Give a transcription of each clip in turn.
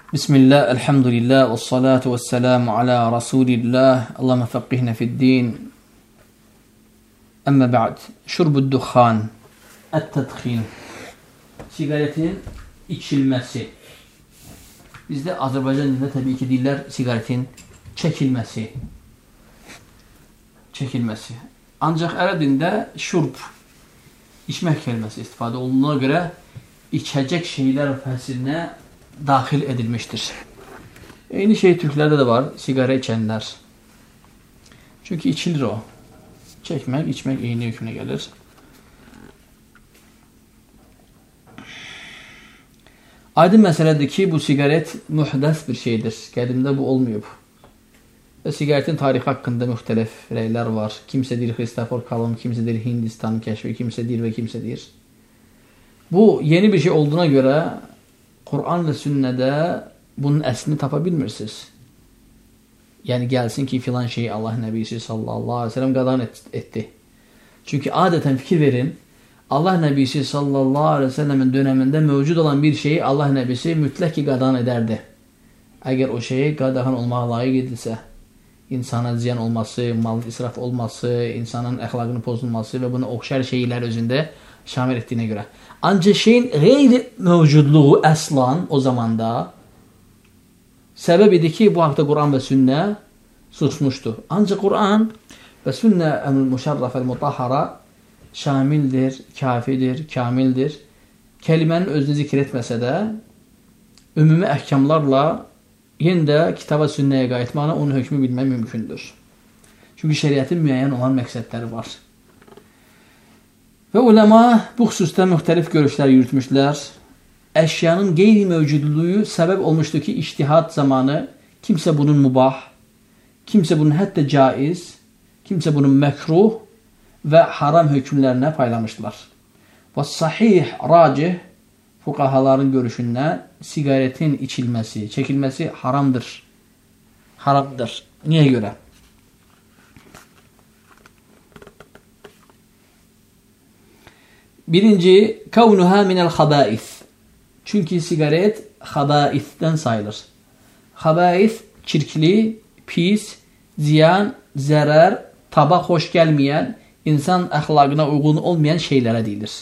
Bismillah, elhamdülillah, ve salatu ve selamu ala Resulillah, Allahümme faqqihna fiddin. Əmmə ba'd, şurbu'd-duxan, ət-tədxin, sigaretin içilməsi. Bizdə Azərbaycan dilində təbii ki deyirlər sigaretin çəkilməsi. Ancaq ərəb dilində şurb, içmək kəlməsi istifadə olunduğuna görə içəcək şeylər fəsilinə daxil edilmişdir. Eyni şey Türklərdə də var, sigara içənlər. Çünki içilir o. Çəkmək, içmək eyni hökmünə gəlir. Aydın məsələdir ki, bu sigaret mühdəs bir şeydir. Qədimdə bu olmayıb. Və sigaretin tarixi haqqında müxtəlif rəylər var. Kimsə deyir Xristofor Kolumb, kimsə deyir Hindistanın kəşfi, kimsə deyir və kimsə deyir. Bu, yeni bir şey olduğuna görə Quran və sünnədə bunun əslini tapa bilmirsiniz. Yəni gəlsin ki, filan şeyi Allah Nəbisi sallallahu aleyhi ve sellem qadağan etdi. Çünki adətən fikir verin, Allah Nəbisi sallallahu aleyhi ve sellemin dönəmində mövcud olan bir şeyi Allah Nəbisi mütləq ki qadağan edərdi. Əgər o şeyi qadağan olmağa layiq edilsə, insana ziyan olması, malın israf olması, insanın əxlaqını pozulması və buna oxşar şeylər özündə şamil etdiyinə görə. Ancaq şeyin qeyri-mövcudluğu əslan o zamanda səbəb idi ki, bu haqda Quran və sünnə susmuşdu. Ancaq Quran və sünnə əl-müşərrəf əl-mutahhara şamildir, kafidir, kamildir. Kəlimənin özünü zikr etməsə də ümumi əhkamlarla yenə də kitaba sünnəyə qayıtmaqla onun hökmü bilmək mümkündür. Çünki şəriətin müəyyən olan məqsədləri var. Və uləma bu xüsusda müxtəlif görüşlər yürütmüşlər. Əşyanın qeyri-mövcudluğu səbəb olmuşdur ki, ictihad zamanı kimsə bunun mübah, kimsə bunun hətta caiz, kimsə bunun məkruh və haram hökmlərinə paylamışdılar. Və sahih, racih fuqahaların görüşündən sigaretin içilməsi, çəkilməsi haramdır. Haramdır. Niyə görə? Birinci, kavnuha minəl xabaith. Çünki sigaret xabaithdən sayılır. Xabaith, çirkli, pis, ziyan, zərər, taba xoş gəlməyən, insan əxlaqına uyğun olmayan şeylərə deyilir.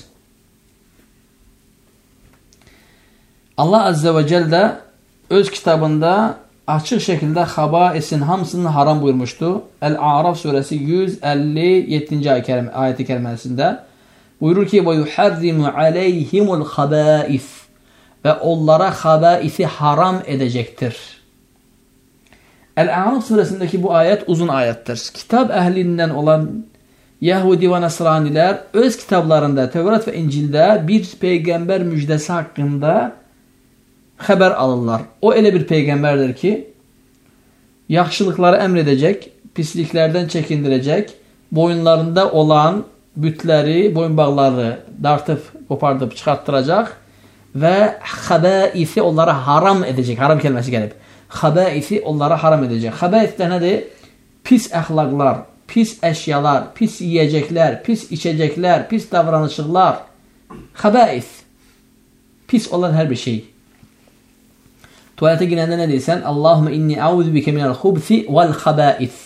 Allah Azze və Cəllə öz kitabında açıq şəkildə xabaisin hamısını haram buyurmuşdu. Əl-A'raf surəsi 157-ci ayəti kəriməsində buyurur ki, وَيُحَرِّمُ عَلَيْهِمُ الْخَبَائِثِ və onlara xabaisi haram edəcəkdir. Əl-A'raf surəsindəki bu ayət uzun ayətdir. Kitab əhlindən olan Yahudi və Nəsranilər öz kitablarında, Tevrat və İncildə bir peyğəmbər müjdəsi haqqında xəbər alırlar. O elə bir peyğəmbərdir ki, yaxşılıqları əmr edəcək, pisliklərdən çəkindirəcək, boyunlarında olan bütləri, boyunbağları dartıb, qopardıb, çıxarttıracaq və xəbaisi onlara haram edəcək. Haram kəlməsi gəlib. Xəbaisi onlara haram edəcək. Xəbais də nədir? Pis əxlaqlar, pis əşyalar, pis yiyəcəklər, pis içəcəklər, pis davranışıqlar. Xəbais. Pis olan hər bir şey. Tuvalete girəndə nə deyirsən? Allahumma inni a'udhu bika minəl xubsi vəl xəbais.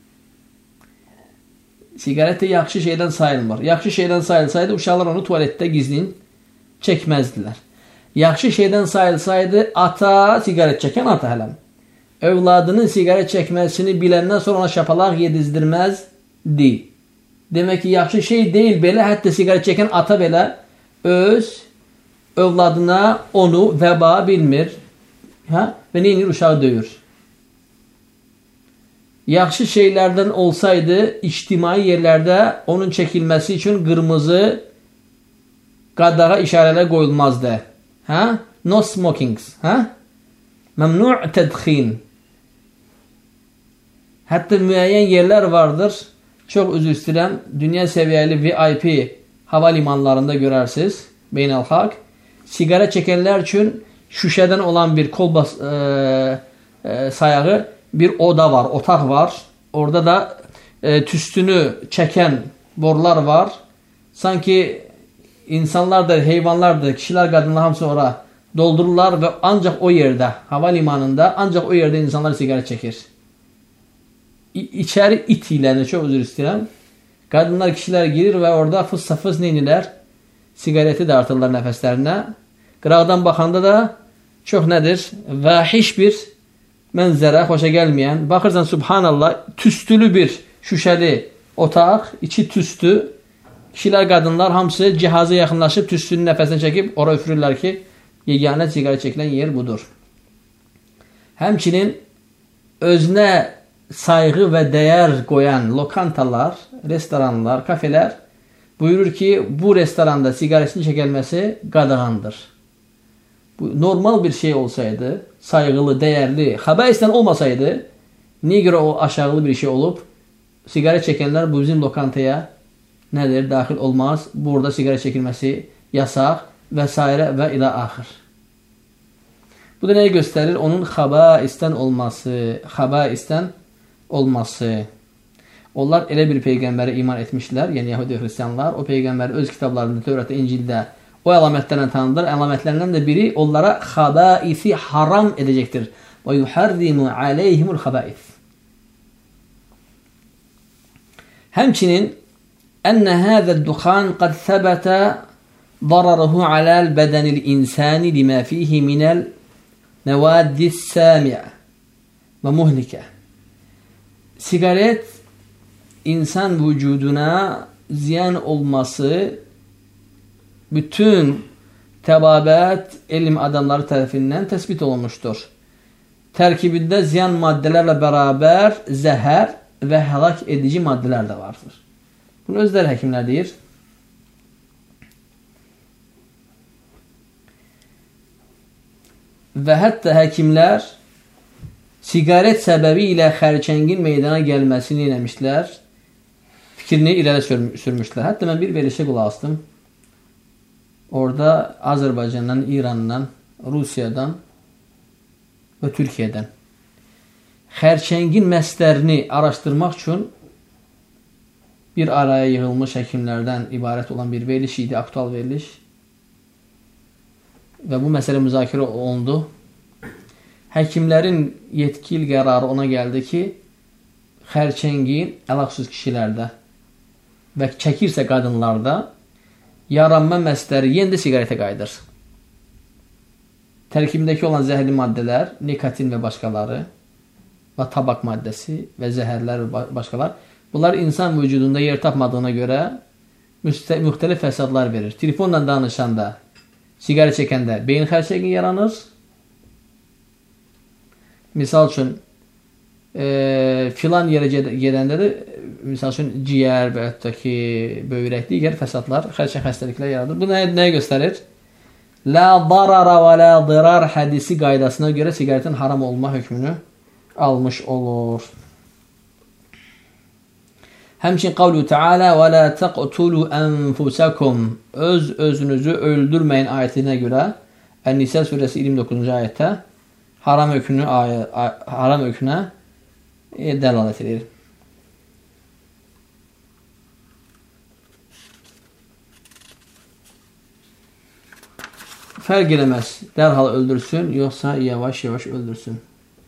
Sigaret də yaxşı şeydən sayılmır. Yaxşı şeydən sayılsaydı, uşaqlar onu tuvaletdə gizlin çəkməzdilər. Yaxşı şeydən sayılsaydı, ata, sigaret çəkən ata hələm, övladının sigaret çəkməsini biləndən sonra ona şapalaq yedizdirməzdi. Demək ki, yaxşı şey deyil belə, hətta sigaret çəkən ata belə öz övladına onu vəba bilmir və neyinir? Uşağı döyür. Yaxşı şeylərdən olsaydı, ictimai yerlərdə onun çəkilməsi üçün qırmızı qadağa işarələr qoyulmazdı. No smokings. Məmnu' tədxin. Hətta müəyyən yerlər vardır. Çox üzr istəyirəm. Dünya səviyyəli VIP hava limanlarında görərsiniz. Beynəlxalq. Siqara çəkənlər üçün şüşədən olan bir kolbas sayağı bir oda var, otaq var. Orada da tüstünü çəkən borular var. Sanki insanlardır, heyvanlardır, kişilər, qadınlar hamısı ora doldururlar ve ancak o yerde, havalimanında ancak o yerde insanlar sigaret çekir. İçeri it ile, çok özür istedim. Kadınlar, kişiler girir ve orada fıs fıs neyniler? Sigareti dağıtırlar nefeslerine. Qıraqdan baxanda da çox nədir? Vəhiş bir mənzərə, xoşa gəlməyən. Baxırsan, subhanallah, tüstülü bir şüşəli otaq, içi tüstü. Kişilər, qadınlar hamısı cihaza yaxınlaşıb, tüstünün nəfəsini çəkib, ora üfürürlər ki, yeganə sigaret çəkilən yer budur. Həmçinin özünə sayğı və dəyər qoyan lokantalar, restoranlar, kafelər buyurur ki, bu restoranda sigaretin çəkilməsi qadağandır. Bu normal bir şey olsaydı, sayğılı, dəyərli, xəbəisdən olmasaydı, niyə görə o aşağılı bir şey olub? Sigaret çəkənlər bu bizim lokantaya nədir? Daxil olmaz. Burada sigaret çəkilməsi yasaq və s. və ilə axır. Bu da nəyi göstərir? Onun xəbəisdən olması. Onlar elə bir peyğəmbərə iman etmişlər, yəni Yahudi Hristiyanlar. O peyğəmbər öz kitablarında, Tövratda, İncildə o əlamətlərlə tanınır. Əlamətlərindən də biri onlara xəbaisi haram edəcəkdir. Və yuharrimu aleyhimul xəbais. Həmçinin ənə həzəd-duxan qad səbətə dararuhu aləl bədənil insani limə fihi minəl nəvəddis-səmiyə və muhlikə. Sigaret insan vücuduna ziyan olması bütün təbabət elm adamları tərəfindən təsbit olunmuşdur. Tərkibində ziyan maddələrlə bərabər zəhər və həlak edici maddələr də vardır. Bunu özləri həkimlər deyir. Və hətta həkimlər sigaret səbəbi ilə xərçəngin meydana gəlməsini eləmişlər, fikrini irəli sürmüşlər. Hətta mən bir verilişə qulaq asdım. Orada Azərbaycandan, İrandan, Rusiyadan və Türkiyədən xərçəngin məslərini araşdırmaq üçün bir araya yığılmış həkimlərdən ibarət olan bir veriliş idi, aktual veriliş. Və bu məsələ müzakirə olundu. Həkimlərin yetkili qərarı ona gəldi ki, xərçəngin əlaqsız kişilərdə və çəkirsə qadınlarda yaranma məsləri yenə də siqaretə qayıdır. Tərkibindəki olan zəhərli maddələr, nikotin və başqaları və tabak maddəsi və zəhərlər və başqalar, bunlar insan vücudunda yer tapmadığına görə müxtəlif fəsadlar verir. Telefonla danışanda, siqaret çəkəndə beyin xərçəngi yaranır. Misal üçün, filan yerə gedəndə də, misal üçün, ciyər və hətta ki, böyrək, digər fəsadlar, xərçəng xəstəliklər yaradır. Bu nəyə göstərir? La darara və la dirar hədisi qaydasına görə siqaretin haram olma hökmünü almış olur. Həmçin qavlu Teala və la taqtulu anfusakum, özünüzü öldürməyin ayətinə görə Ən-Nisa surəsi 29-cu ayətdə haram hökmünə dəlalət edir. Fərq eləməz. Dərhal öldürsün, yoxsa yavaş-yavaş öldürsün.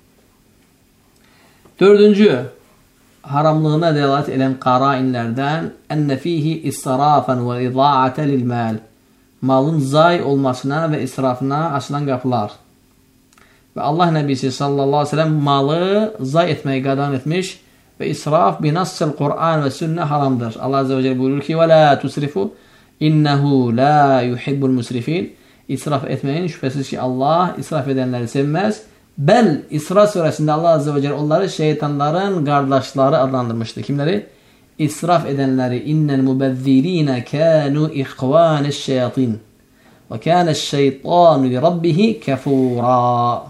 Dördüncü, haramlığına dəlalət edən qarainlərdən ənə fihi israfən və idaətə lil-məl, malın zay olmasına və israfına açılan qapılar. Və Allah Nəbisi sallallahu aleyhi ve sellem malı zay etməyi qadağan etmiş və israf binassıl Qur'an və sünnə haramdır. Allah Azze ve Celle buyurur ki, və la tusrifu innehu la yuhibbul musrifin. İsraf etməyin, şübhəsiz ki, Allah israf edənləri sevməz. Bəl, İsra surəsində Allah Azze ve Celle onları şeytanların qardaşları adlandırmışdı. Kimləri? İsraf edənləri. İnnəl mübəzzirina kənu ixvanəş şeyatin və kənəş şeytanu li rabbihi kəfura.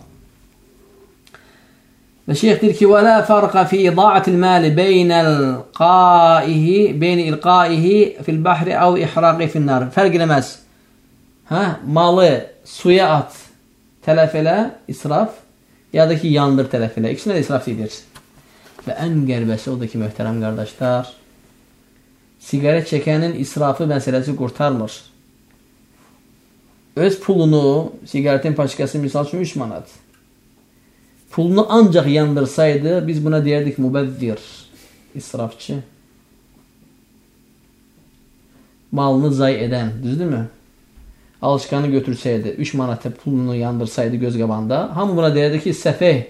Və şeyh deyir ki, وَلَا فَرْقَ فِي إِضَاعَةِ الْمَالِ بَيْنَ إِلْقَائِهِ فِي الْبَحْرِ أَوْ إِحْرَاقِ فِي النَّارِ. Fərq eləməz. Malı suya at, tələf elə, israf, ya da ki, yandır, tələf elə. İkisində də israf edir. Və ən qərbəsi odur ki, möhtərəm qardaşlar, siqaret çəkənin israfı məsələsi qurtarmır. öz pulunu, sigaretin paçkası misal üçün 3 manat. Pulunu ancaq yandırsaydı, biz buna deyərdik mübəzzir, israfçı. Malını zay edən, düzdürmü? Alışkanı götürsəydi, 3 manata pulunu yandırsaydı göz qabağında, hamı buna deyərdi ki, səfeh,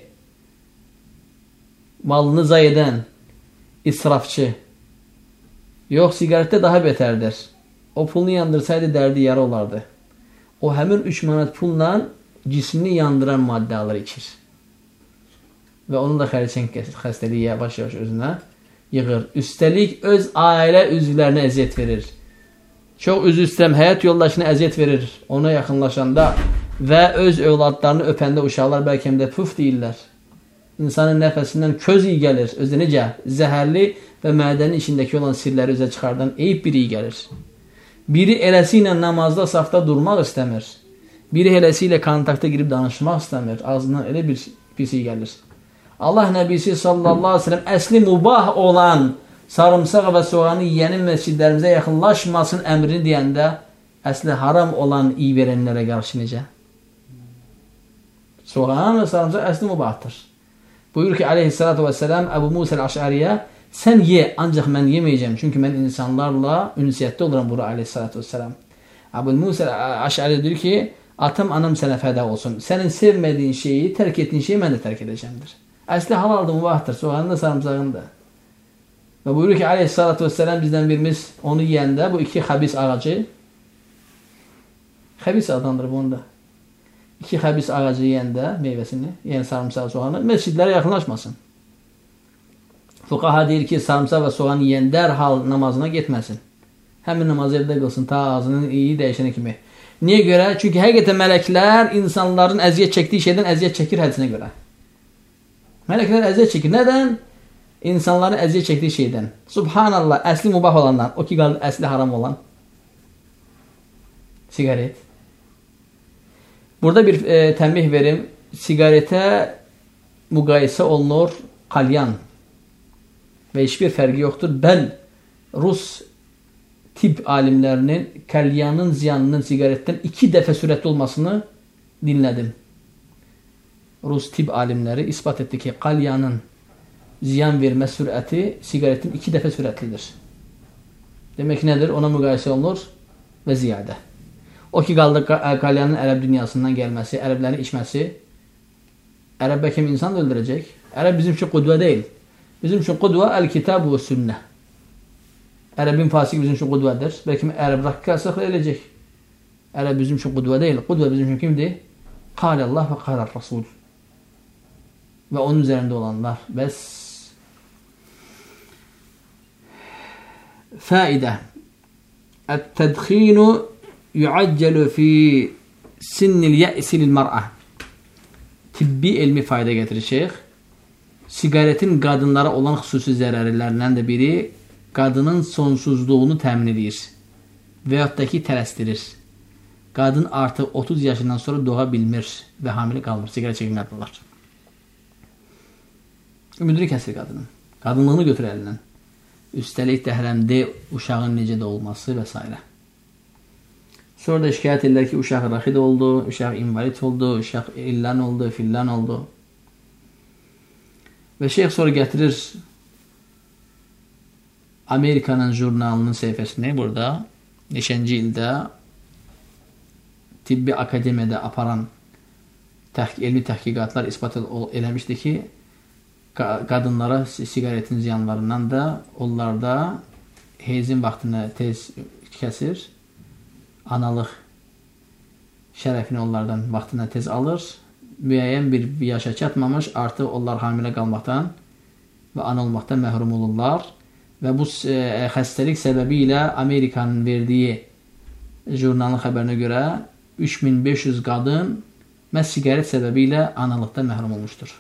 malını zay edən, israfçı. Yox, sigaretdə daha betərdir. O pulunu yandırsaydı dərdi yarı olardı. O həmin 3 manat pulla cismini yandıran maddə alır, içir. Və onun da xərçəng xəstəliyi yavaş-yavaş özünə yığır. Üstəlik öz ailə üzvlərinə əziyyət verir. Çox üzü istəyirəm, həyat yoldaşına əziyyət verir ona yaxınlaşanda və öz övladlarını öpəndə uşaqlar bəlkə də puf deyirlər. İnsanın nəfəsindən köz iyi gəlir. Özü necə? Zəhərli və mədənin içindəki olan sirləri üzə çıxardan eyib bir iyi gəlir. Biri eləsi ilə namazda, safda durmaq istəmir. Biri eləsi ilə kontakta girib danışmaq istəmir. Ağzından elə bir pis iyi gəlir. Allah Nəbisi sallallahu aleyhi ve sellem əsli mubah olan sarımsaq və soğanı yiyənin məscidlərimizə yaxınlaşmasın əmrini deyəndə əsli haram olan iyi verənlərə qarşı necə? Soğan və sarımsaq əsli mubahdır. Buyur ki aleyhissalatu vesselam Əbu Musa el-Əş'ariyə sən ye, ancaq mən yeməyəcəm. Çünki mən insanlarla ünsiyyətdə oluram bura aleyhissalatu vesselam. Əbu Musa el-Əş'ari deyir ki atam anam sənə fəda olsun. Sənin sevmədiyin şeyi, tərk etdiyin şeyi mən də tərk edəcəmdir. Əsli halaldır, mubahdır. Soğanın da sarımsağın da. Və buyurur ki aleyhissalatu vesselam bizdən birimiz onu yiyəndə bu iki xəbis ağacı xəbis adlandırıb onda. İki xəbis ağacı yiyəndə meyvəsini, yəni sarımsaq soğanı məscidlərə yaxınlaşmasın. Fuqaha deyir ki sarımsaq və soğan yiyən dərhal namazına getməsin. Həmin namazı evdə qılsın ta ağzının iyi dəyişənə kimi. Niyə görə? Çünki həqiqətən mələklər insanların əziyyət çəkdiyi şeydən əziyyət çəkir hədisinə görə. Mələklər əziyyət çəkir. Nədən? İnsanların əziyyət çəkdiyi şeydən. Subhanallah, əsli mubah olandan, o ki qaldı əsli haram olan. Sigaret. Burada bir tənbih verim. Sigaretə müqayisə olunur qalyan. Və hiçbir fərqi yoxdur. Bəl Rus tibb alimlərinin kalyanın ziyanının sigaretdən 2 dəfə sürətli olmasını dinlədim. Rus tibb alimləri ispat etdi ki, qalyanın ziyan vermə sürəti sigaretin 2 dəfə sürətlidir. Demək nədir? Ona müqayisə olunur və ziyadə. O ki qaldı qalyanın ərəb dünyasından gəlməsi, ərəblərin içməsi, ərəb bəlkə insan da öldürəcək. Ərəb bizim üçün qudvə deyil. Bizim üçün qudvə əl-kitab və sünnə. Ərəbin fasiki bizim üçün qudvədir. Bəlkə ərəb raqqasıq eləyəcək. Ərəb bizim üçün qudvə deyil. Qudvə bizim üçün kimdir? Qalallah və qalar Rasul. Və onun üzərində olanlar. Bəs faidə Ət-tədxinu yuaccəlu fi sinnil yə'si lil-mər'ə. Tibbi elmi fayda gətirir şeyx. Sigaretin qadınlara olan xüsusi zərərlərindən də biri qadının sonsuzluğunu təmin edir və yaxud da ki tələsdirir. Qadın artıq 30 yaşından sonra doğa bilmir və hamilə qalmır. Sigaret çəkməkdirlər. Ümidini kəsir qadının. Qadınlığını götür əlindən. Üstəlik dəhrəmdə uşağın necə də olması və s. Sonra da şikayət edirlər ki, uşaq raxid oldu, uşaq invalid oldu, uşaq illan oldu, fillan oldu. Və şeyx sonra gətirir Amerikanın jurnalının səhifəsini burada neçənci ildə tibbi akademiyada aparan elmi təhqiqatlar ispat eləmişdi ki, qadınlara sigaretin ziyanlarından da onlarda heyzin vaxtını tez kəsir, analıq şərəfini onlardan vaxtına tez alır, müəyyən bir yaşa çatmamış artıq onlar hamilə qalmaqdan və ana olmaqdan məhrum olurlar və bu xəstəlik səbəbi ilə Amerikanın verdiyi jurnalın xəbərinə görə 3500 qadın məhz sigaret səbəbi ilə analıqdan məhrum olmuşdur.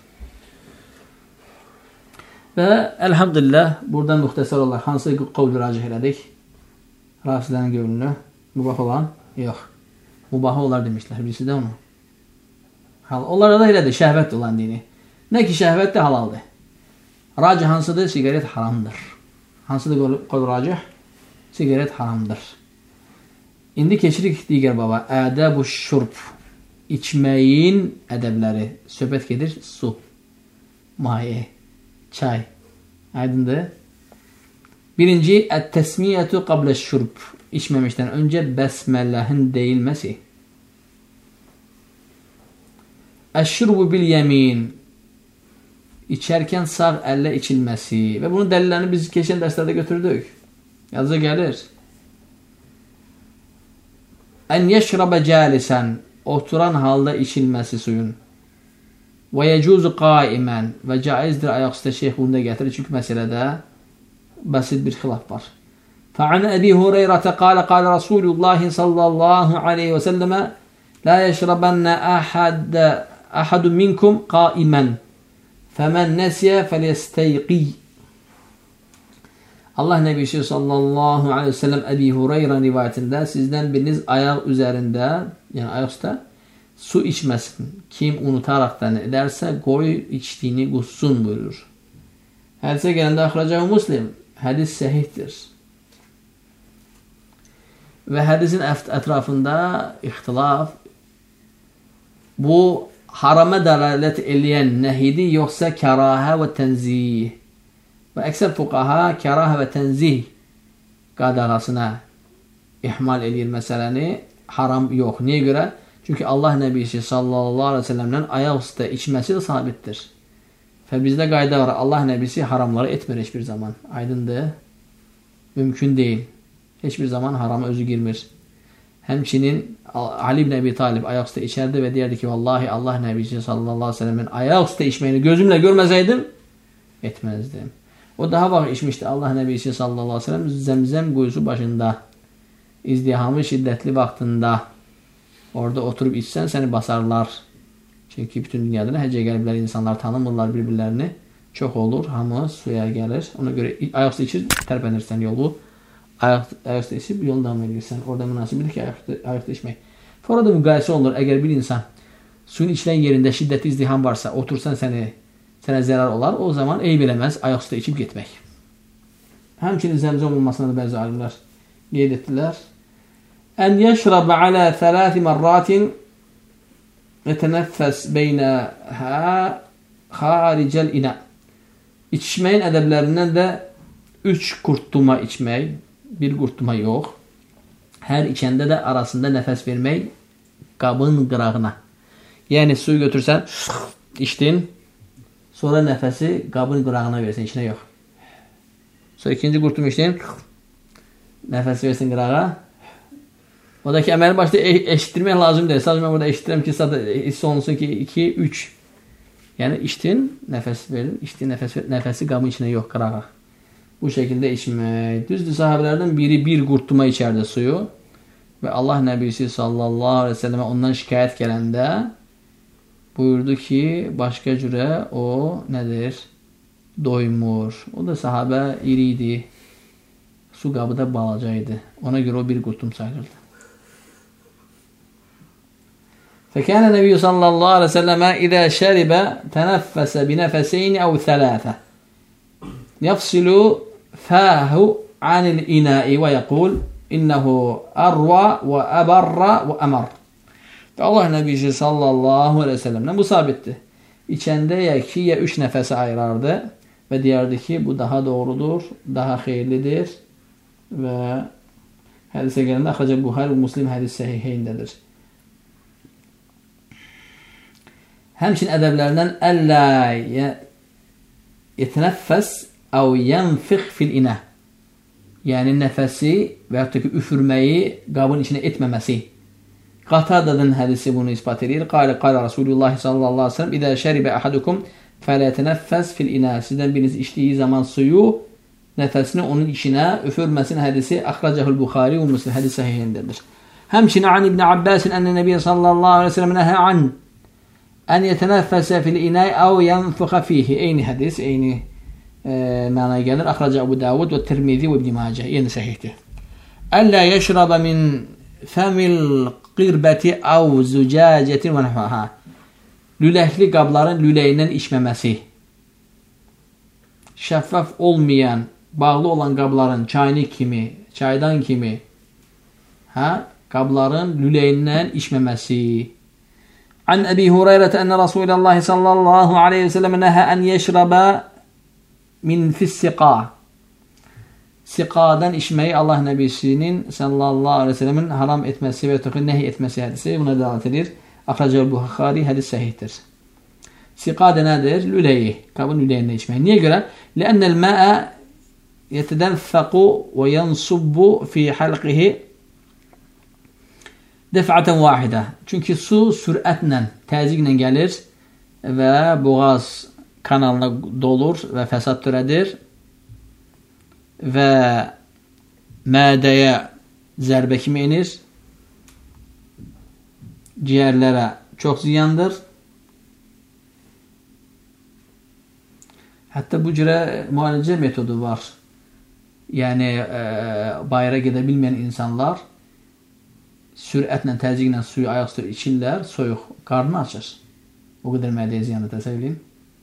Və əlhamdülillah buradan müxtəsər olaraq hansı qovlu racih elədik? Rasilərin qövlünü mübah olan? Yox. Mubahı olar demişlər. Birisi də onu. Onlara da elədir. Şəhvət olan dini. Nə ki şəhvət də halaldır. Racih hansıdır? Sigaret haramdır. Hansıdır qovlu racih? Sigaret haramdır. İndi keçirik digər baba. Ədəb-ü şurb. İçməyin ədəbləri. Söhbət gedir. Su, maye, çay. Aydındır. Birinci, ət-təsmiyyətü qablə-şurb. İçməmişdən öncə bəsməlləhin deyilməsi. Əş-şurbu bil-yəmin. İçərkən sağ əllə içilməsi. Və bunun dəlillərini biz keçən dərslərdə götürdük. Yazı gəlir. Ən yeşrabə cəlisən. Oturan halda içilməsi suyun. Və yecuzu qaimən. Və caizdir ayaqüstə şeyx bunu da gətirir. Çünki məsələdə basit bir xilaf var. Fə'an Əbi Hureyrətə qalə Rasulullahi sallallahu aleyhi və səlləmə la yeşrabənə əhədun minkum qaimən. Fəmən nəsiyə fəliyəstəyqi. Allah Nəbisi sallallahu aleyhi ve sellem Əbi Hureyra rivayətində sizdən biriniz ayaq üzərində, yəni ayaq üstə su içməsin. Kim unutaraqdan edərsə qoy içdiyini qussun buyurur. Hədisə gələndə əxrəcəhu Muslim. Hədis səhihdir. Və hədisin ətrafında ixtilaf bu harama dəlalət eləyən nəhidir, yoxsa kərahə və tənzih. Və əksər fuqaha kərahə və tənzih qadağasına ihmal eləyir məsələni. Haram yox. Niyə görə? Çünki Allah Nəbisi sallallahu aleyhi ve sellemdən ayaq üstə içməsi də sabitdir. Və bizdə qayda var. Allah Nəbisi haramları etmir heç bir zaman. Aydındır. Mümkün deyil. Heç bir zaman harama özü girmir. Həmçinin Ali ibn Əbi Talib ayaq üstə içərdi və deyərdi ki, vallahi Allah Nəbisi sallallahu aleyhi ve sellemin ayaq üstə içməyini gözümlə görməsəydim, etməzdim. O daha vaxt içmişdi. Allah Nəbisi sallallahu aleyhi ve sellem Zəmzəm quyusu başında, izdihamı şiddətli vaxtında orada oturub içsən səni basarlar. Çünki bütün dünyada həccə gəliblər, insanlar tanımırlar bir-birlərini. Çox olur, hamı suya gəlir. Ona görə ayaq üstə içir, tərpənirsən yolu. Ayaq üstə içib yolu davam edirsən. Orada münasibdir ki, ayaq üstə içmək. Orada müqayisə olur. Əgər bir insan suyun içilən yerində şiddətli izdiham varsa, otursan sənə zərər olar. O zaman eyb eləməz ayaq üstə içib getmək. Həmçinin zəmzəm olmasına da bəzi alimlər qeyd etdilər. Ən yəşrabə alə thələthi mərratin yətənəffəs beynəhə xaricəl inə. İçməyin ədəblərindən də 3 qurtduma içmək, bir qurtduma yox. Hər içəndə də arasında nəfəs vermək qabın qırağına. Yəni suyu götürsən, içdin, sonra nəfəsi qabın qırağına versin, içinə yox. Sonra ikinci qurtum içdin, nəfəs versin qırağa. O da ki, əməli başda eşitdirmək lazım deyil. Sadəcə mən burada eşitdirəm ki, hiss olunsun ki, 2, 3. Yəni, içdin, nəfəs verin, içdin, nəfəs verin, nəfəsi qabın içinə yox, qırağa. Bu şəkildə içmək. Düzdür, sahabələrdən biri bir qurtuma içərdi suyu və Allah Nəbisi sallallahu aleyhi ve sellemə ondan şikayət gələndə buyurdu ki, başqa cürə o nədir? Doymur. O da sahabə iri idi. Su qabı da balaca idi. Ona görə o bir qurtum sayılırdı. فكان النبي صلى الله عليه وسلم إذا شرب تنفس بنفسين أو ثلاثة يفصل فاه عن الإناء ويقول إنه أروى وأبر وأمر. Allah Nəbisi sallallahu aleyhi ve sellem'den bu sabittir. İçəndə ya 2 ya 3 nəfəsi ayırardı və deyərdi ki, bu daha doğrudur, daha xeyirlidir və hədisə gələndə Əxrəcə Buxari və Muslim hədis səhiheyindədir. Həmçin ədəblərindən əllə yetənəffəs əv yənfix fil inə. Yəni nəfəsi və yaxud da ki, üfürməyi qabın içinə etməməsi. Qatadadın hədisi bunu ispat edir. Qalə Rasulullah sallallahu aleyhi ve sellem İdə şəribə əhadukum fələtənəffəs fil inə. Sizdən biriniz içdiyi zaman suyu nəfəsini onun içinə üfürməsin hədisi Əxrəcəhul Buxari və Muslim hədis səhihindədir. Həmçin an İbn Abbasin ənə Nəbiyyə sallallahu aleyhi ve sellem nəhə an ən yetənəffəsə fil inəy əv yənfuxa fihi. Eyni hədis, eyni mənaya gəlir. Əxrəcə Əbu Davud və Tirmizi və İbn Macə. Yeni səhihdir. Əllə yəşrabə min fəmil qirbəti əv zücəcətin və nəfəhə. Lüləkli qabların lüləyindən içməməsi. Şəffaf olmayan, bağlı olan qabların çaynik kimi, çaydan kimi qabların lüləyindən içməməsi. An Əbi Hüreyrə ənə Rasulullah sallallahu aleyhi və səlləm nəhə ən yeşrəbə min fissiqa. Siqadan içməyi Allah Nəbisinin sallallahu aleyhi və səlləmin haram etməsi və nəhy etməsi hədisi buna dəlalət edir. Axracəl Buxari, hədis səhihdir. Siqadə nədir? Lüləyi. Qabın lüləyindən içmək. Niyə görə? Lənnəl məə yətədənfəqu və yansubbu fi halqihi dəfətən vahidə. Çünki su sürətlə, təzyiqlə gəlir və boğaz kanalına dolur və fəsad törədir və mədəyə zərbə kimi enir, ciyərlərə çox ziyandır. Hətta bu cürə müalicə metodu var. Yəni, bayıra gedə bilməyən insanlar sürətlə, təzyiqlə suyu ayaq üstə içirlər, soyuq, qarnı açır. O qədər mədəyə ziyandır, təsəvvür edin.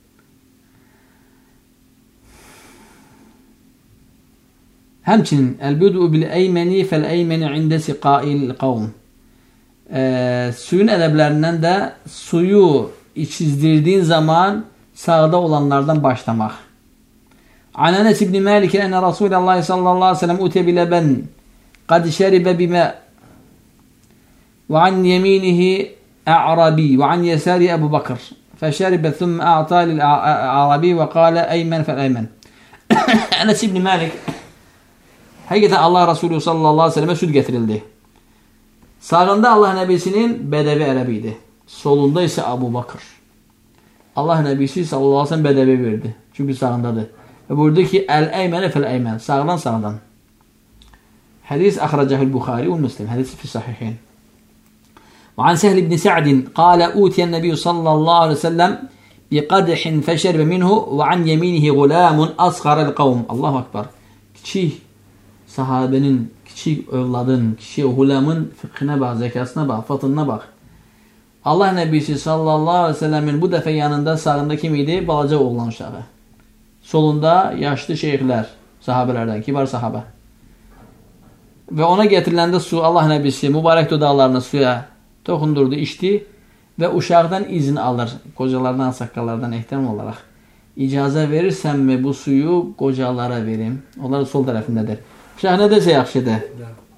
Həmçinin, əl-büdü bil-əyməni fəl-əyməni ində siqail qavm. Suyun ədəblərindən də suyu içizdirdiyin zaman sağda olanlardan başlamaq. An Ənəs ibn Məlik ənə Rasulullah sallallahu aleyhi ve sellem utiyə biləbən qad şəribə bimə və an yeminihi ə'rabi və an yəsəri Əbu Bakır fəşəribə thümmə ə'ta lil-ə'rabi və qalə əymən fəl-əymən. Ənəs ibn Məlik həqiqətən Allah Resulü sallallahu aleyhi ve sellemə süd getirildi. Sağında Allah Nəbisinin bədəvi ərəbi idi. Solunda isə Əbu Bakır. Allah Nəbisi sallallahu aleyhi ve sellem bədəvi verdi. Çünki sağındadır. Və buyurdu ki, əl-əymənə fəl-əymən. Sağdan sağdan. Hədis əxrəcəhül Buxari və Müslim. Hədis fi sahihin. Və an Səhl ibn Sa'din qalə utiyən Nəbiyyü sallallahu aleyhi ve sellem biqadhin fəşərbə minhu və an yeminihi gulamun asğarəl qavm. Allahu akbar. Kiçik sahabenin, kiçik övladın, kiçik gulamın fiqhinə bax, zəkasına bax, fətınına bax. Allah Nəbisi sallallahu aleyhi ve sellemin bu dəfə yanında sağında kim idi? Balaca oğlan uşağı. Solunda yaşlı şeyxlər, sahabələrdən, kibar sahabə. Və ona getiriləndə su, Allah Nəbisi mübarək dodaqlarını suya toxundurdu, içdi və uşaqdan izin alır. Qocalardan, saqqallardan ehtiram olaraq. İcazə verirsənmi bu suyu qocalara verim? Onlar sol tərəfindədir. Uşaq nə desə yaxşıdır?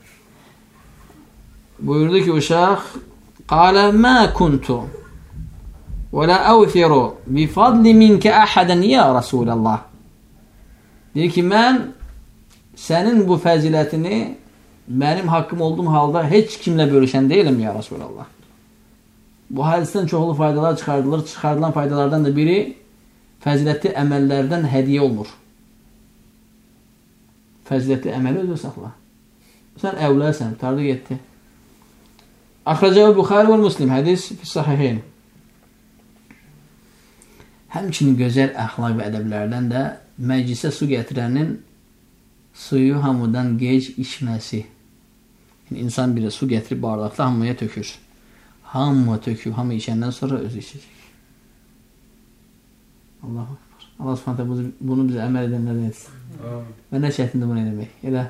Buyurdu ki, uşaq qalə mə kuntu və lə əvfiru bifadli minkə əhədən ya Rasulallah. Deyir ki, mən sənin bu fəzilətini mənim haqqım olduğum halda heç kimlə bölüşən deyiləm ya Rasulallah. Bu hədisdən çoxlu faydalar çıxardılır. Çıxardılan faydalardan da biri fəzilətli əməllərdən hədiyyə olmur. Fəzilətli əməli özü saxla. Sən əvləsən, tardı getdi. Axrəcəvə Buxari və Müslim, hədis fi sahihin. Həmçinin gözəl əxlaq və ədəblərdən də məclisə su gətirənin suyu hamıdan gec içməsi. Yəni, insan biri su gətirib bardaqda hamıya tökür. Hamı töküb, hamı içəndən sonra özü içəcək. Allahu akbar. Allah subhanətə bunu bizə əməl edənlərdən etsin. Və nə şəhətində bunu eləmək? Elə.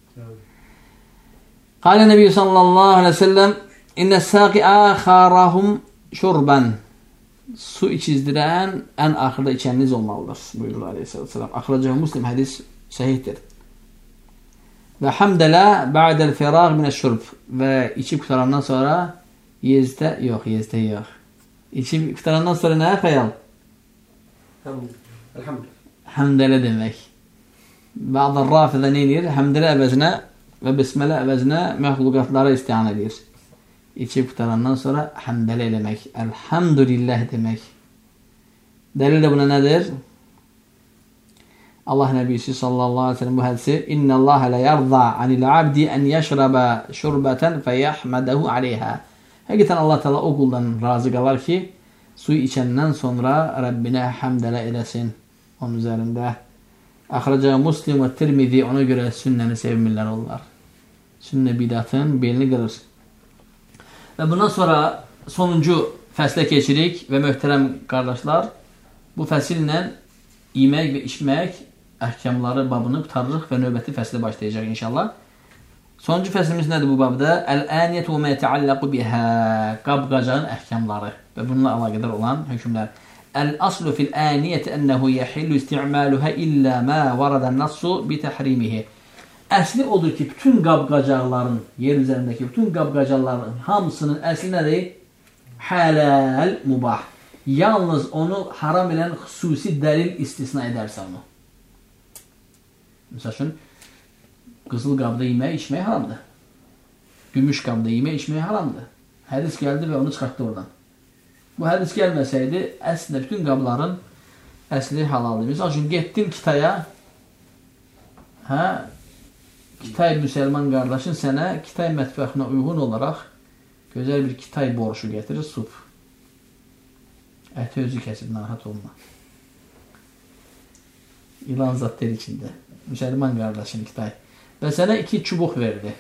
Qalə Nəbiyyə sallallahu aleyhi ve sellem İnnə səqi əxarahum şurban. Su içizdirən ən axırda içəniniz olmalıdır. Buyurur aleyhissalatü vesselam. Axracəhu Müslim, hədis səhihdir. Və həmdələ bə'dəl firaq minəşşurb. Və içib qutarandan sonra yezdə yox. İçib qutarandan sonra nə xəyal? Həmdələ demək. Bə'dəl rafidə nə edir? Həmdələ əvəzinə və bismələ əvəzinə məxluqatlara istihan edir. İçib qutarandan sonra həmdələ eləmək. Elhamdülillah demək. Dəlil də buna nədir? Allah Nəbisi sallallahu aleyhi ve sellem bu hədisi İnnəlləhə lə yərza anil abdi ən yəşrəbə şurbətən fəyəhmədəhu aleyhə. Həqiqətən Allah Teala o quldan razı qalar ki, suyu içəndən sonra Rəbbinə həmdələ eləsin onun üzərində. Axracə Muslim və Tirmizi, ona görə sünnəni sevmirlər onlar. Sünnə bidatın belini qırır. Və bundan sonra sonuncu fəslə keçirik və möhtərəm qardaşlar, bu fəsillə yemək və içmək əhkamları babını qutarırıq və növbəti fəslə başlayacaq inşallah. Sonuncu fəslimiz nədir bu babda? Əl-əniyyət və mə yətəallaqu bihə. Qab-qacağın əhkamları və bununla əlaqədar olan hökmlər. Əl-aslu fil-əniyyət ənəhu yəhillu isti'maluhə illə mə varadən nassu bitəhrimihi. Əsli odur ki, bütün qab-qacaqların, yer üzərindəki bütün qab-qacaqların hamısının əsli nədir? Hələl, mubah. Yalnız onu haram edən xüsusi dəlil istisna edərsə onu. Məsəl üçün, qızıl qabda yemək, içmək haramdır. Gümüş qabda yemək, içmək haramdır. Hədis gəldi və onu çıxartdı oradan. Bu hədis gəlməsəydi, əslində bütün qabların əsli halaldır. Məsəl üçün, getdin Kitaya, Kitay müsəlman qardaşın sənə Kitay mətbəxinə uyğun olaraq gözəl bir Kitay borşu gətirir, sup. Əti özü kəsib, narahat olma. İlan zaddır içində. Müsəlman qardaşın Kitay. Və sənə 2 çubuq verdi.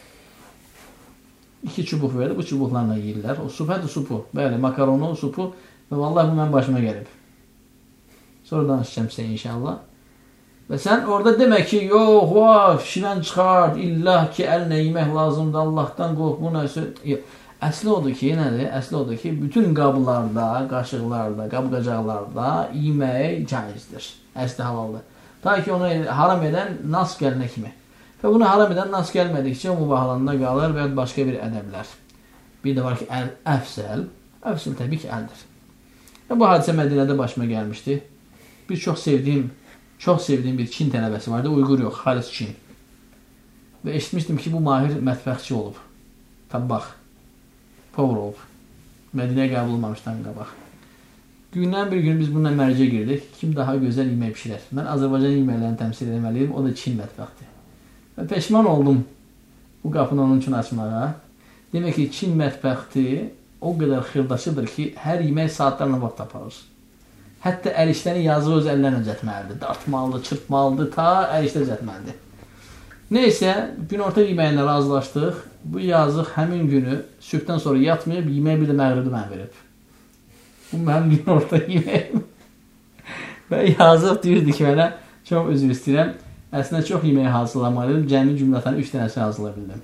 2 çubuq verdi, bu çubuqlarla yeyirlər. O sup, hədir supu. Bəli, makaronu, supu. Və vallahi bu mənim başıma gəlib. Sonra danışacağım sizə inşallah. Və sən orada demək ki, yox, şirən çıxart, illah ki, əlinə yemək lazımdır, Allahdan qorx, bu nəsə. Əsli odur ki, nədir? Əsli odur ki, bütün qablarda, qaşıqlarda, qab-qacaqlarda yemək caizdir. Əsli halaldır. Ta ki, onu haram edən nas gəlinə kimi. Və bunu haram edən nas gəlmədikcə mübahalanda qalır və başqa bir ədəblər. Bir də var ki, əfsəl. Əfsəl təbii ki, əldir. Və bu hadisə Mədinədə başıma gəlmişdi. Bir çox sevdiyim bir Çin tələbəsi vardı. Uyğur yox, xalis Çin. Və eşitmişdim ki, bu mahir mətbəxçi olub. Tabbaq. Povur olub. Mədinəyə qəbul olmamışdan qabaq. Gündən bir gün biz bununla mərcə girdik. Kim daha gözəl yemək pişirər? Mən Azərbaycan yeməklərini təmsil etməliyim. O da Çin mətbəxdir. Və peşman oldum bu qapını onun üçün açmağa. Demək ki, Çin mətbəxti o qədər xırdaşıdır ki, hər yemək saatlarla vaxt aparır. Hətta əl işlərini yazıq öz əllərlə düzəltməlidir. Dartmalıdır, çırpmalıdır, ta əl işlə düzəltməlidir. Neysə, günorta yeməyinə razılaşdıq. Bu yazıq həmin günü sübhdən sonra yatmayıb, yemək bir də məğribdə mən verib. Bu mənim günorta yeməyim. Və yazıq deyirdi ki, mənə çox üzr istəyirəm. Əslində çox yemək hazırlamalıydım. Cəmi cümlətanı 3 dənəsi hazırlayabildim.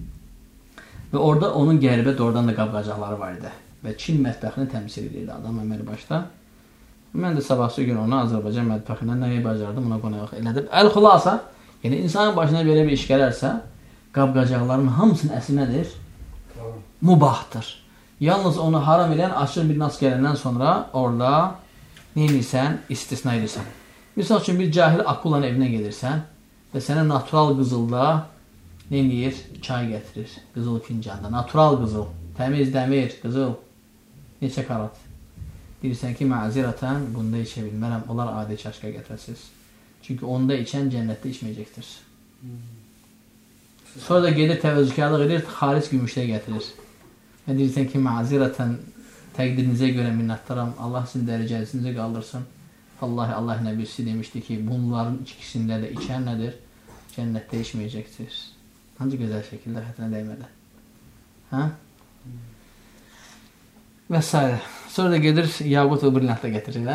Və orada onun qəribə doğrudan da qab-qacaqları var idi. Və Çin mətbəxini təmsil edirdi adam əməli başda. Mən də sabahsı gün onu Azərbaycan mətbəxindən nəyi bacardım, ona qonaq elədim. Əl-xulasa, yəni insanın başına belə bir iş gələrsə, qab-qacaqların hamısının əsli nədir? Mubahdır. Yalnız onu haram edən açıq bir nas gələndən sonra orada neymirsən, istisna edirsən. Misal üçün bir cahil akulanın evinə gedirsən və sənə natural qızılda neymir? Çay gətirir. Qızıl fincanda. Natural qızıl. Təmiz dəmir, qızıl. Neçə karat. Deyirsən ki, məzirətən bunda içə bilmərəm. Onlar adi çaşqa gətirəsiz. Çünki onda içən cənnətdə içməyəcəkdir. Sonra da gedir təvəzzükarlıq edir, xalis gümüşlə gətirir. Və deyirsən ki, məzirətən təqdirinizə görə minnətdaram. Allah sizin dərəcənizi qaldırsın. Vallahi Allah nəbisi demişdi ki, bunların ikisində də içən nədir? Cənnətdə içməyəcəkdir. Hansı gözəl şəkildə xətrinə dəymədən. Hə? Və s. Sonra da gedir yaqut və brilliantla gətirir.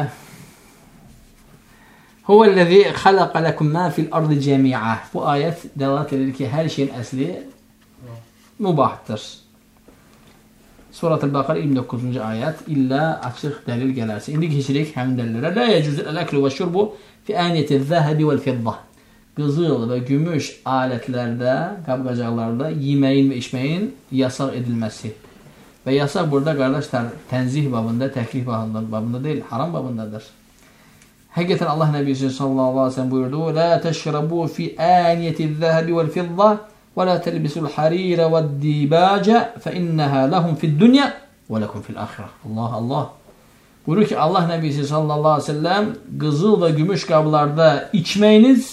Huvəl-ləzi xələqə ləkum mə fil-ardı cəmiə. Bu ayət dəlalət edir ki, hər şeyin əsli mübahdır. Surat-ül-Baqara 29-cu ayət illə açıq dəlil gələrsə. İndi keçirik həmin dəlillərə. Lə yəcüzül ələkli və şurbu fi əniyəti zəhəbi vəl-fidda. Qızıl və gümüş alətlərdə, qab-qacaqlarda yeməyin və içməyin yasaq edilməsi. Və yasaq burada qardaşlar tənzih babında, təklif babında deyil, haram babındadır. Həqiqətən Allah Nəbisi sallallahu aleyhi ve sellem buyurdu: "Lə təşrabu fi aniyyətiz zəhəbi vəl-fidda və lə təlbisul harirə vəd-dibacə fə innəhə ləhum fid-dunya və ləkum fil-axirə." Allah Allah. Buyurur ki, Allah Nəbisi sallallahu aleyhi ve sellem qızıl və gümüş qablarda içməyiniz,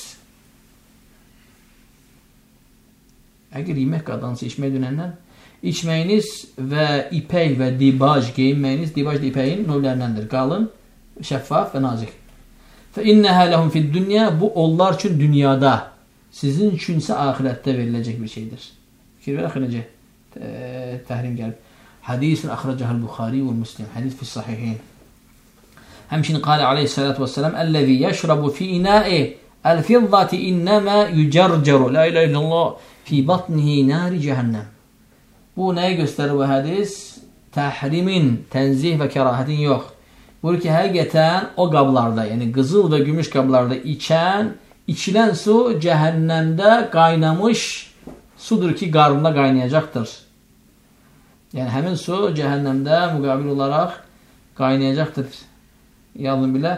əgər yemək qadansı içmək dönəndən, içməyiniz və ipək və dibaj geyinməyiniz, dibaj da ipəyin növlərindəndir. Qalın, şəffaf və nazik. Fə innəhə ləhum fid-dunya, bu onlar üçün dünyada, sizin üçünsə axirətdə veriləcək bir şeydir. Fikir ver, axı necə təhrim gəlib. Hədisin əxrəcəhəl Buxari və Müslim, hədis fi sahihin. Həmçinin qalə aleyhissalatu vesselam, "Əlləzi yəşrabu fi ina'i El-fizzati innəmə yücərcəru. La ilahe illallah fi batnihi nari cəhənnəm. Bu nəyə göstərir bu hədis? Təhrimin, tənzih və kərahətin yox. Buyur ki, həqiqətən o qablarda, yəni qızıl və gümüş qablarda içilən su cəhənnəmdə qaynamış sudur ki, qarnında qaynayacaqdır. Yəni, həmin su cəhənnəmdə müqabil olaraq qaynayacaqdır. Yalnız bilə,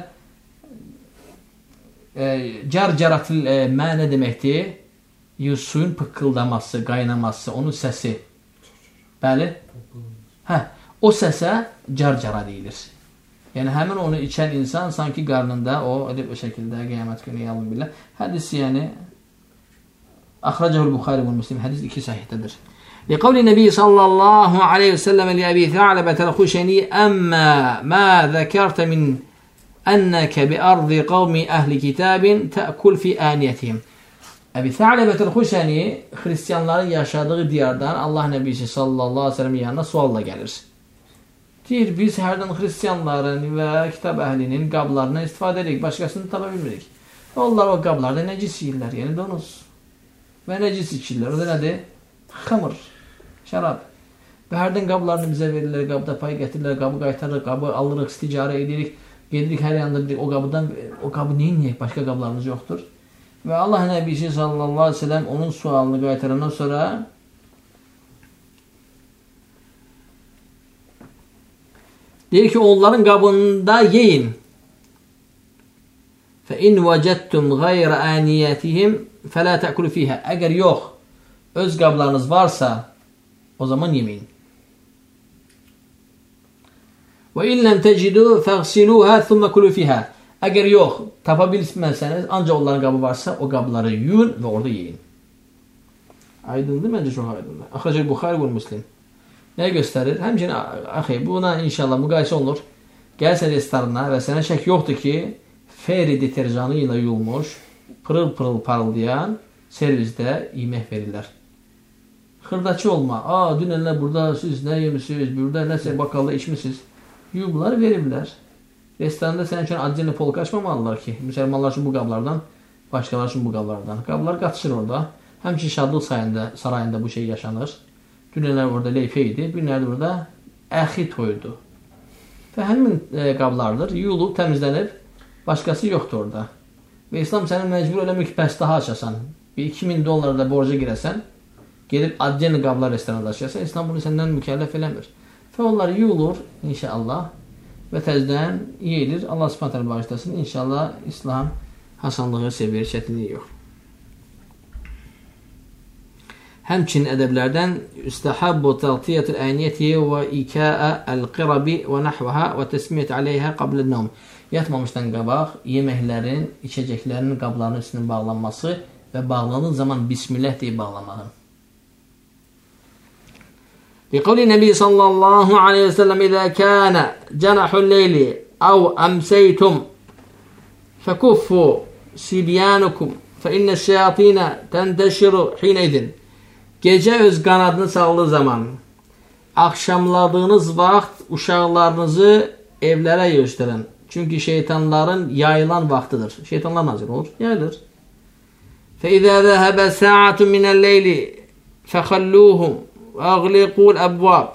cər-cəratil mənə deməkdir? Suyun pıqqıldaması, qaynaması, onun səsi. Bəli? O səsə cər-cəra deyilir. Yəni, həmin onu içən insan sanki qarnında o şəkildə qiyamət günü yalnız bilə. Hədisi, yəni, Əxrəcəhul Buxari və Müslim, hədis 2 sahihədədir. لقول النبي صلى الله عليه وسلم لأبي ثعلبة الخشني أما ما ذكرت من أنك بأرض قوم أهل كتاب تأكل في آنيتهم. Əbi Tha'ləbətəl Xuşəni xristiyanların yaşadığı diyardan Allah Nəbisi sallallahu aleyhi ve sellem yanına sualla gəlir. Deyir, biz hərdən xristiyanların və kitab əhlinin qablarına istifadə edirik, başqasını tapa bilmirik. Onlar o qablarda nəcis yiyirlər, yəni donuz və nəcis içirlər. O da nədir? Xamır, şərab. Və hərdən qablarını bizə verirlər, qabda pay gətirirlər, qabı qaytarırıq, qabı alırıq, ticarə edirik, gedirik hər yanda bilirik, o qabı neyin yiyək, başqa qablarımız yoxdur. Və Allah Nəbisi sallallahu aleyhi ve sellem onun sualını qaytarandan sonra deyir ki, onların qabında yeyin. فَاِنْ وَجَدْتُمْ غَيْرَ آنِيَتِهِمْ فَلَا تَأْكُلُ فِيهَا. Əgər yox, öz qablarınız varsa, o zaman yemeyin. وَاِنْ لَمْ تَجِدُوا فَغْسِلُوهَا ثُمَّ كُلُوا فِيهَا. Əgər yox, tapa bilməsəniz, ancaq onların qabı varsa, o qabları yuyun və orada yeyin. Aydındır, məncə çox aydındır. Əxrəcəl Buxari və Müslim. Nəyə göstərir? Həmçinin, buna inşallah müqayisə olunur. Gəlsə restoranına və sənə şək yoxdur ki, feri deterjanı ilə yuyulmuş, pırıl-pırıl parıldayan servisdə yemək verirlər. Xırdaçı olma. Dünənlər burada siz nə yemişsiniz, burada nəsə bakalda içmişsiniz. Yuyublar, veriblər. Restoranda sənin üçün adcını polka açmamalılar ki, müsəlmanlar üçün bu qablardan, başqalar üçün bu qablardan. Qablar qatışır orada. Həmçin şadlıq sarayında bu şey yaşanır. Dünələr orada leyfə idi, günlərdə burada əxi toyudu. Və həmin qablardır, yuyulub, təmizlənib, başqası yoxdur orada. Və İslam səni məcbur eləmir ki, bəs daha açasan, bir $2000 da borca girəsən, gedib adcını qablar restoranda açasan, İslam bunu səndən mükəlləf eləmir. Və onlar yuyulur, inşallah, və təzdən yeyilir. Allah subhanətələ bağışlasın. İnşallah İslam hasanlığı sevir, çətinliyi yox. Həmçinin ədəblərdən üstəhabbu təltiyyətul əniyyəti və ikəə əl-qirabi və nəhvəha və təsmiyyət aleyhə qablə-nəum. Yatmamışdan qabaq yeməklərin, içəcəklərin qablarının üstünün bağlanması və bağlanan zaman Bismillah deyib bağlamağı. لقول النبي صلى الله عليه وسلم إذا كان جنح الليل أو أمسيتم فكفوا سبيانكم فإن الشياطين تنتشر حينئذ. Gecə öz qanadını saldığı zaman, axşamladığınız vaxt uşaqlarınızı evlərə yığışdırın. Çünki şeytanların yayılan vaxtıdır. Şeytanlar nazir olur, yayılır. فَإِذَا ذَهَبَ سَاعَةٌ مِنَ اللَّيْلِ فَخَلُّوهُمْ وَاغْلِقُوا الْأَبْوَابِ.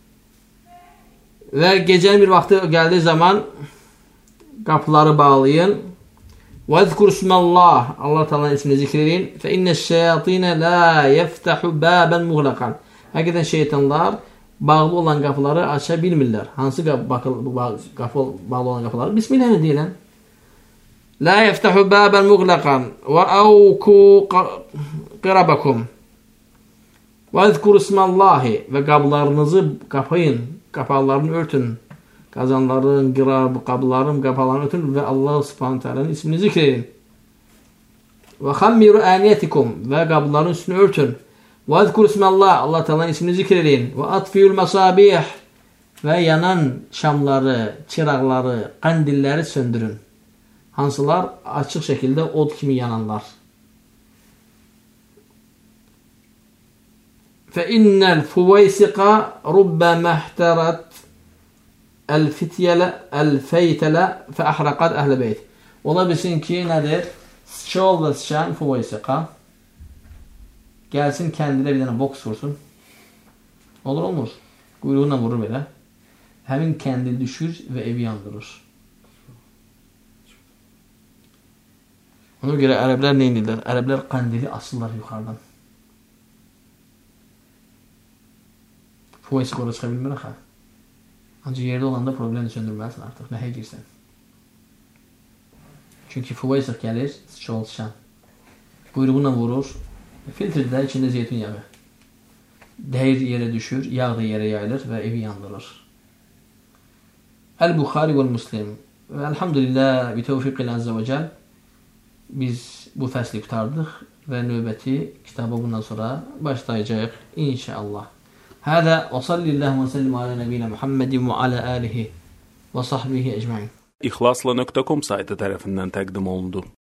Və gecənin bir vaxtı gəldiyi zaman qapıları bağlayın. وَاذْكُرْ اسْمَ اللّٰهِ. Allah Teala'nın ismini zikr edin. فَاِنَّ الشَّيَاطِينَ لَا يَفْتَحُ بَابًا مُغْلَقًا. Həqiqətən şeytanlar bağlı olan qapıları aça bilmirlər. Hansı qapı bağlı olan qapıları? Bismillah deyilən. لَا يَفْتَحُ بَابًا مُغْلَقًا وَاَوْكُوا قِرَبَكُمْ. وَاذْكُرْ اسْمَ اللّٰهِ. Və qablarınızı qapayın, qapaqlarını örtün. Qazanların, qabların, qapaqlarını örtün və Allah subhanahu teala'nın ismini zikr edin. وَخَمِّرُ آنِيَتِكُمْ. Və qabların üstünü örtün. وَاذْكُرْ اسْمَ اللّٰهِ. Allah Teala'nın ismini zikr edin. وَاَطْفِيُّ الْمَصَابِيحِ. Və yanan şamları, çıraqları, qandilləri söndürün. Hansılar? Açıq şəkildə od kimi yananlar. فَإِنَّ الْفُوَيْسِقَ رُبَّمَا احْتَرَتْ الْفَيْتَلَ فَأَحْرَقَتْ أَهْلَ بَيْتِ. Ola bilsin ki, nədir? Sıçol və sıçan fuvaysiqa. Gəlsin kəndilə bir dənə boks vursun. Olur, olmur. Quyruğuna vurur belə. Həmin kəndil düşür və evi yandırır. Ona görə ərəblər nə edirlər? Ərəblər qəndili asırlar yuxarıdan. Fuvaysiqa orada çıxa bilmir axı. Ancaq yerdə olanda problemi söndürməlisən artıq. Nəhə girsən. Çünki fuvaysiq gəlir, sıçol sıçan. Quyruğuna vurur. Filtrdə içində zeytun yağı. Dəyir yerə düşür, yağ da yerə yayılır və evi yandırır. Əl-Buxari və Müslim. Və elhamdülillah, bi tevfiqil azze və cəl biz bu fəsli qutardıq və növbəti kitaba bundan sonra başlayacağıq inşallah. Hədə və sallillahu və sallim alə nəbiyyə Muhammedin və alə alihi və sahbihi ecmaîn. İxlasla.com saytı tərəfindən təqdim olundu.